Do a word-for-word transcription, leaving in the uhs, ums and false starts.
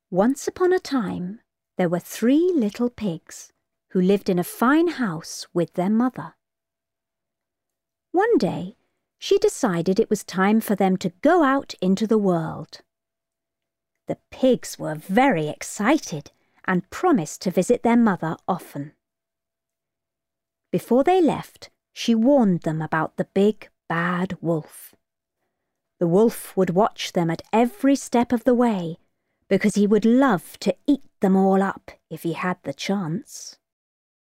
Once upon a time, there were three little pigs who lived in a fine house with their mother. One day, she decided it was time for them to go out into the world. The pigs were very excited and promised to visit their mother often. Before they left, she warned them about the big, bad wolf. The wolf would watch them at every step of the way, because he would love to eat them all up if he had the chance.